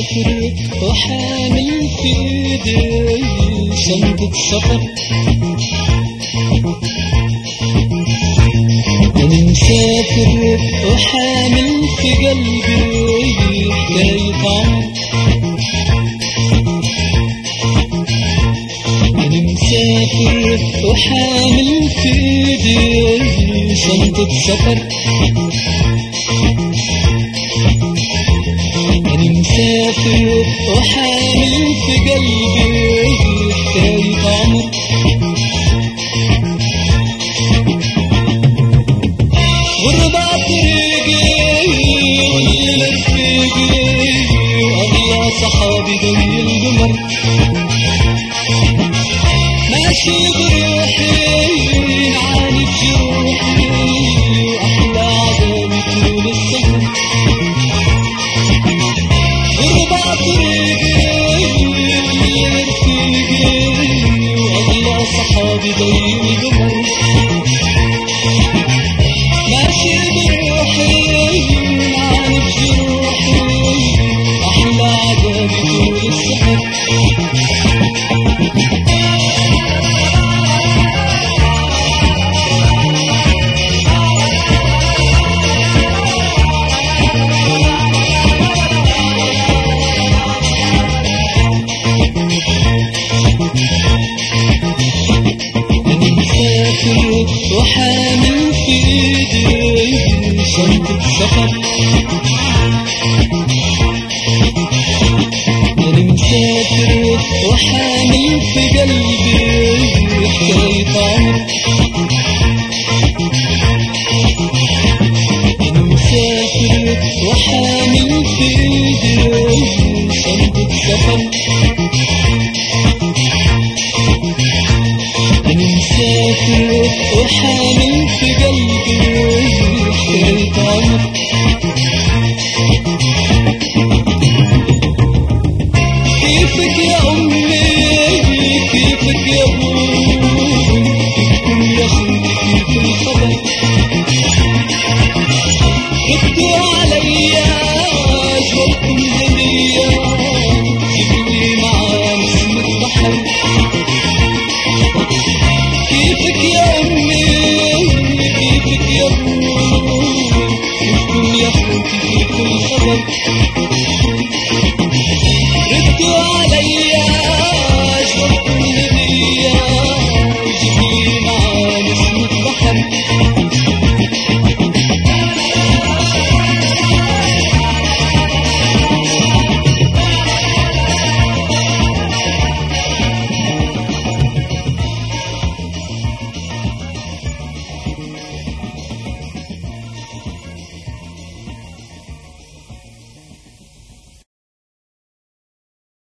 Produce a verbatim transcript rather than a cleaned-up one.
مسافر وحامل في ايدي شنطة سفر. أنا مسافر وحامل في قلبي حكاية عمر. أنا مسافر وحامل في ايدي شنطة سفر. أنا مسافر وحامل في قلبي حكاية عمر. غربة طريقي والليل رفيقي وأغلى صحابي زي القمر. ماشي بروحي نعاني بجروحي وأحلى عذابي طول السهر. غربة طريقي والليل رفيقي وأغلى صحابي زي القمر. ماشي بروحي نعاني بجروحي أحلى عذابي طول السهر. وحامل في ايدي شنطة سفر. أنا مسافر وحامل في قلبي حكاية عمر. أنا مسافر وحامل في ايدي شنطة سفر. أنا مسافر وحامل في